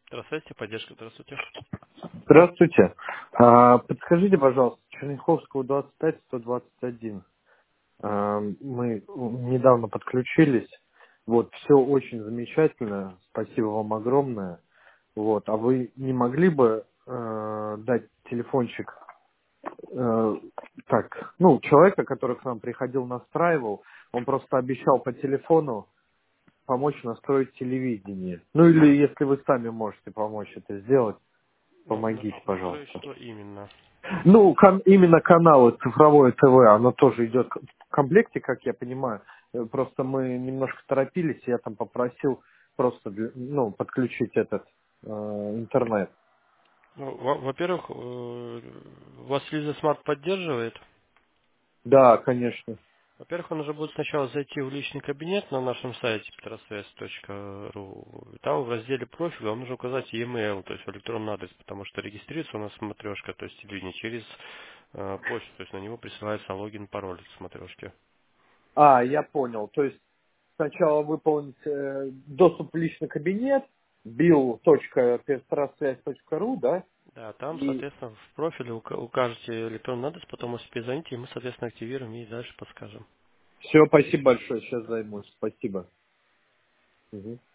Здравствуйте, поддержка, здравствуйте. Здравствуйте. Подскажите, пожалуйста, Черняховского 25-121. Мы недавно подключились. Вот, все очень замечательно. Спасибо вам огромное. Вот, а вы не могли бы дать телефончик так, ну, человека, который к нам приходил, настраивал, он просто обещал по телефону помочь настроить телевидение. Ну или если вы сами можете помочь это сделать, Ну, помогите, настроить пожалуйста. что именно? Ну, именно каналы цифровое ТВ, оно тоже идет в комплекте, как я понимаю. Просто мы немножко торопились, я там попросил просто подключить этот интернет. Ну, во-первых, у вас Лиза Смарт поддерживает. Да, конечно. Во-первых, он нужно будет сначала зайти в личный кабинет на нашем сайте petrosвязь.ру. Там в разделе профиля вам нужно указать e-mail, то есть электронный адрес, потому что регистрируется у нас смотрешка, то есть телевидение, через почту, то есть на него присылается логин, пароль смотрешки. Я понял. То есть сначала выполнить доступ в личный кабинет, bill.petrosвязь.ру, да? Да, там, И соответственно, в профиле укажете электронный адрес, потом успеете звоните, и мы, соответственно, активируем и дальше подскажем. все, спасибо большое, сейчас займусь. Спасибо. Мгм.